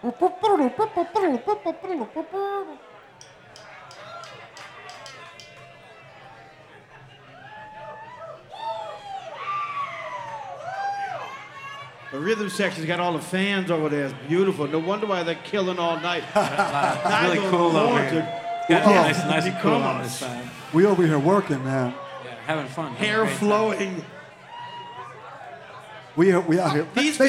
The rhythm section's got all the fans over there. It's beautiful. No wonder why they're killing all night. It's really cool over here. Got nice and cool on this side. We over here working, man. Yeah, having fun. Hair flowing. We out here. These They